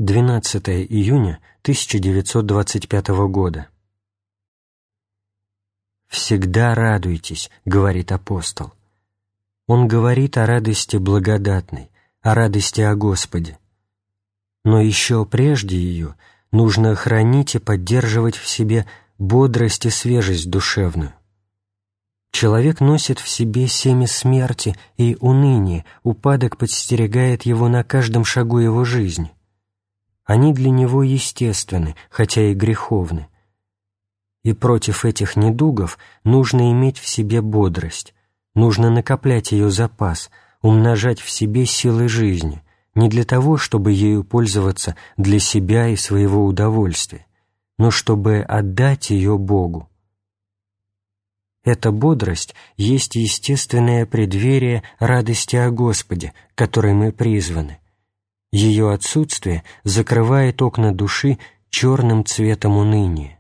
12 июня 1925 года. «Всегда радуйтесь», — говорит апостол. Он говорит о радости благодатной, о радости о Господе. Но еще прежде ее нужно хранить и поддерживать в себе бодрость и свежесть душевную. Человек носит в себе семя смерти и уныние, упадок подстерегает его на каждом шагу его жизни. Они для него естественны, хотя и греховны. И против этих недугов нужно иметь в себе бодрость, нужно накоплять ее запас, умножать в себе силы жизни, не для того, чтобы ею пользоваться для себя и своего удовольствия, но чтобы отдать ее Богу. Эта бодрость есть естественное преддверие радости о Господе, к которой мы призваны. Ее отсутствие закрывает окна души черным цветом уныния.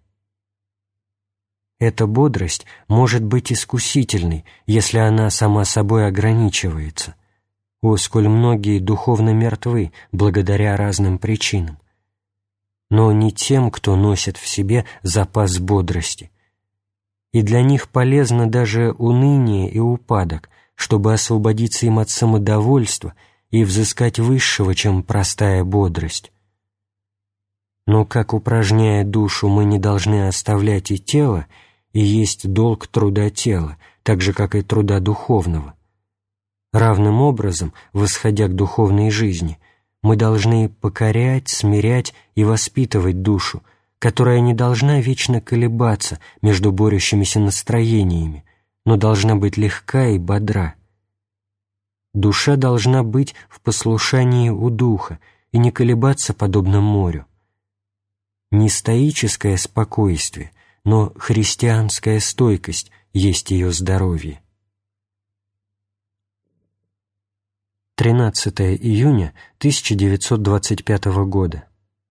Эта бодрость может быть искусительной, если она сама собой ограничивается. О, сколь многие духовно мертвы благодаря разным причинам. Но не тем, кто носит в себе запас бодрости. И для них полезно даже уныние и упадок, чтобы освободиться им от самодовольства и взыскать высшего, чем простая бодрость. Но как упражняя душу, мы не должны оставлять и тело, и есть долг труда тела, так же, как и труда духовного. Равным образом, восходя к духовной жизни, мы должны покорять, смирять и воспитывать душу, которая не должна вечно колебаться между борющимися настроениями, но должна быть легка и бодра. Душа должна быть в послушании у духа и не колебаться подобно морю. Не стоическое спокойствие, но христианская стойкость есть ее здоровье. 13 июня 1925 года.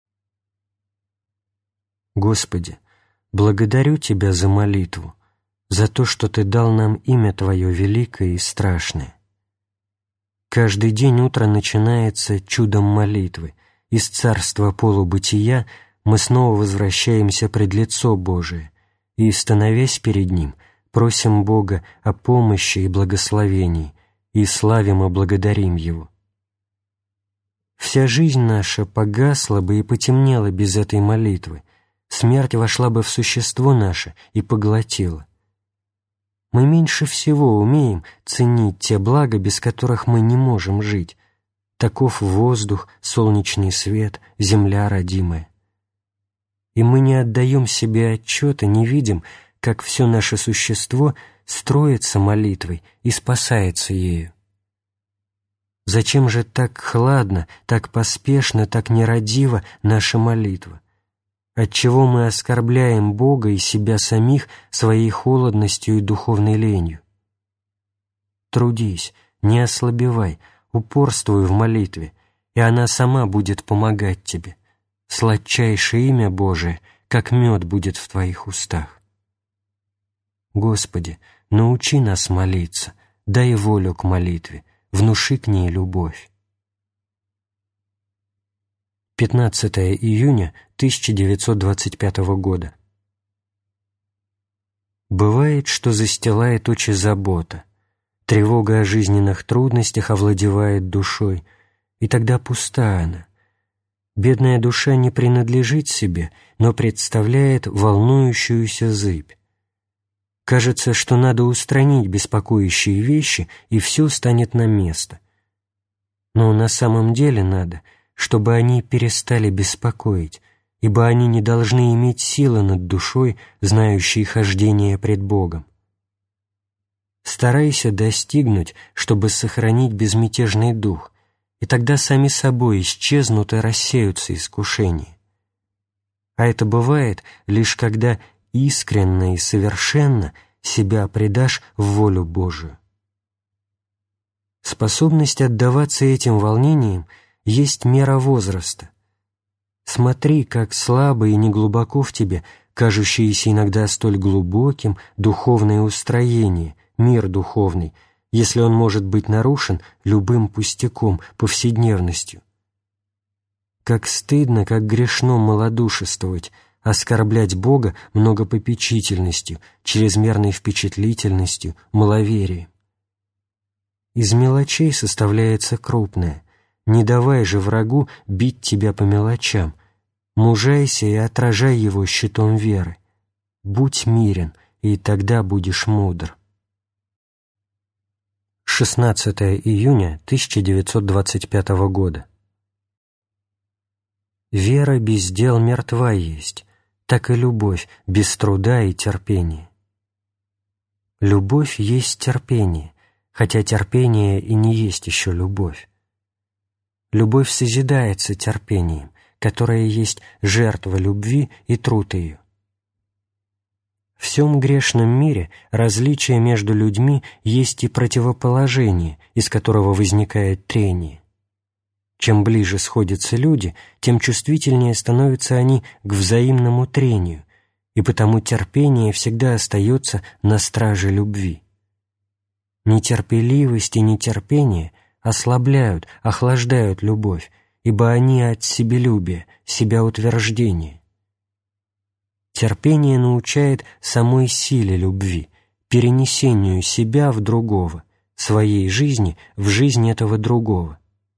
Господи, благодарю Тебя за молитву, за то, что Ты дал нам имя Твое великое и страшное. Каждый день утро начинается чудом молитвы. Из царства полубытия мы снова возвращаемся пред лицо Божие и, становясь перед Ним, просим Бога о помощи и благословении и славим и благодарим Его. Вся жизнь наша погасла бы и потемнела без этой молитвы, смерть вошла бы в существо наше и поглотила. Мы меньше всего умеем ценить те блага, без которых мы не можем жить. Таков воздух, солнечный свет, земля родимая. И мы не отдаем себе отчета, не видим, как все наше существо строится молитвой и спасается ею. Зачем же так хладно, так поспешно, так нерадиво наша молитва? Отчего мы оскорбляем Бога и себя самих своей холодностью и духовной ленью? Трудись, не ослабевай, упорствуй в молитве, и она сама будет помогать тебе. Сладчайшее имя Божие, как мед, будет в твоих устах. Господи, научи нас молиться, дай волю к молитве, внуши к ней любовь. 15 июня 1925 года. Бывает, что застилает очи забота, тревога о жизненных трудностях овладевает душой, и тогда пуста она. Бедная душа не принадлежит себе, но представляет волнующуюся зыбь. Кажется, что надо устранить беспокоящие вещи, и все станет на место. Но на самом деле надо, чтобы они перестали беспокоить, ибо они не должны иметь силы над душой, знающей хождение пред Богом. Старайся достигнуть, чтобы сохранить безмятежный дух, и тогда сами собой исчезнут и рассеются искушения. А это бывает лишь когда искренно и совершенно себя предашь в волю Божию. Способность отдаваться этим волнениям есть мера возраста. Смотри, как слабо и неглубоко в тебе кажущееся иногда столь глубоким духовное устроение, мир духовный, если он может быть нарушен любым пустяком, повседневностью. как стыдно, как грешно малодушествовать, оскорблять Бога многопопечительностью, чрезмерной впечатлительностью, маловерием. Из мелочей составляется крупное. Не давай же врагу бить тебя по мелочам. Мужайся и отражай его щитом веры. Будь мирен, и тогда будешь мудр. 16 июня 1925 года. Вера без дел мертва есть, так и любовь без труда и терпения. Любовь есть терпение, хотя терпение и не есть еще любовь. Любовь созидается терпением, которое есть жертва любви и труд ее. В всем грешном мире различие между людьми есть и противоположение, из которого возникает трение. Чем ближе сходятся люди, тем чувствительнее становятся они к взаимному трению, и потому терпение всегда остается на страже любви. Нетерпеливость и нетерпение ослабляют, охлаждают любовь, ибо они от себелюбия, себяутверждения. Терпение научает самой силе любви, перенесению себя в другого, своей жизни в жизнь этого другого.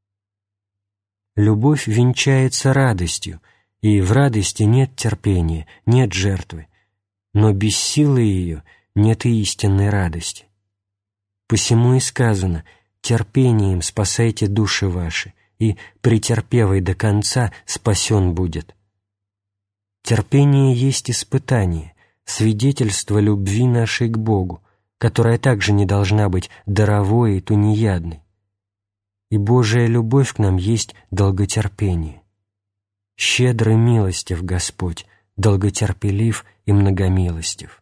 Любовь венчается радостью, и в радости нет терпения, нет жертвы, но без силы ее нет и истинной радости. Посему и сказано: терпением спасайте души ваши, и, претерпевый до конца, спасен будет. Терпение есть испытание, свидетельство любви нашей к Богу, которая также не должна быть даровой и тунеядной. И Божия любовь к нам есть долготерпение. Щедр и милостив Господь, долготерпелив и многомилостив.